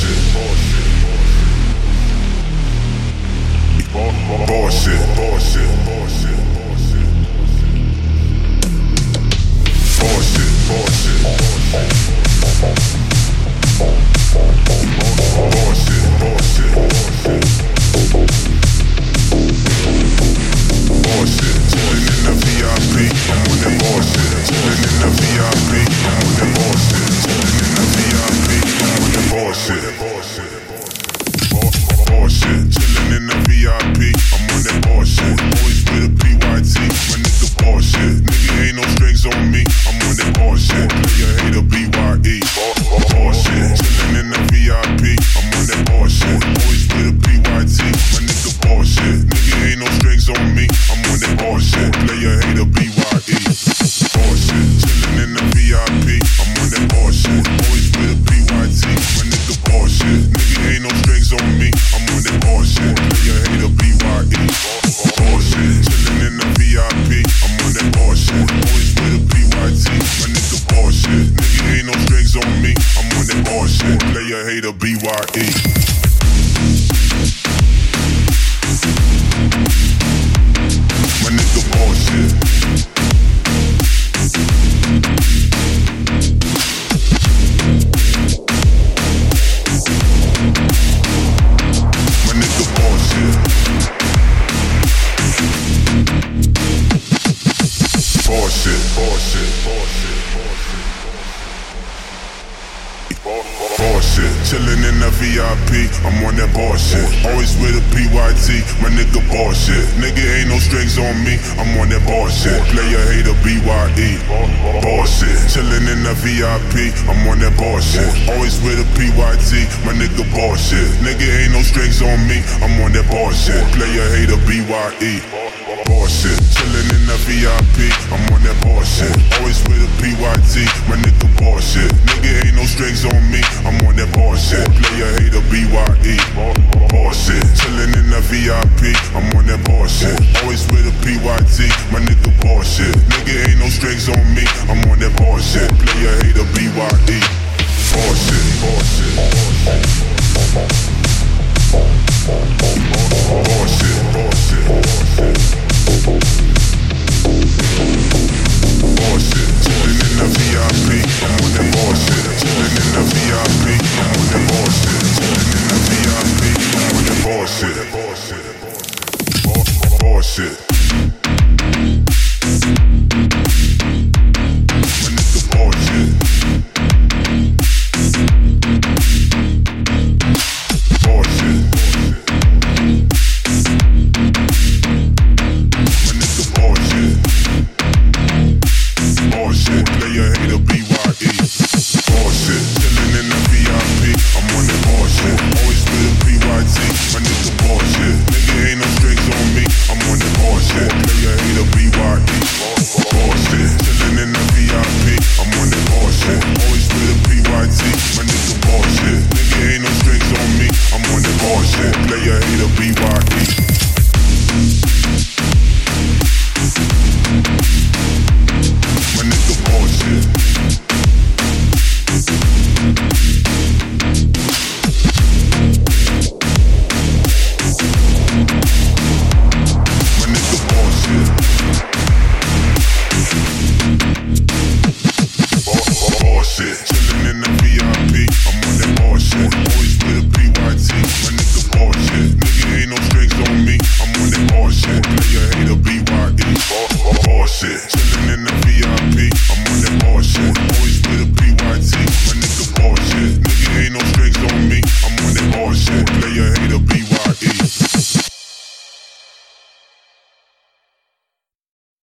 Chillin' in the VIP, I'm on that bullshit. Always with a PYT, my nigga bullshit. Nigga ain't no strings on me, I'm on that bullshit. Player hater BYE, bullshit. Chillin' in the VIP, I'm on that bullshit. Always with a PYT, my nigga bullshit. Nigga ain't no strings on me, I'm on that bullshit. Player hater BYE, bullshit. Chillin' in the VIP, I'm on that bullshit. Always with a PYT, my nigga bullshit. Nigga ain't no strings on me, I'm on that bullshit. Player hater BYE, bullshit. Chillin' in the VIP, I'm on that bullshit. Always with a PYT, my nigga bullshit. Nigga ain't no strings on me, I'm on that bullshit. Player hater BYE, bullshit, bullshit, bullshit, bullshit, bullshit. Chillin' in the VIP, I'm on that bullshit. Chillin' in the VIP, I'm on that bullshit. Chillin' in the VIP, I'm on that bullshit. Bullshit.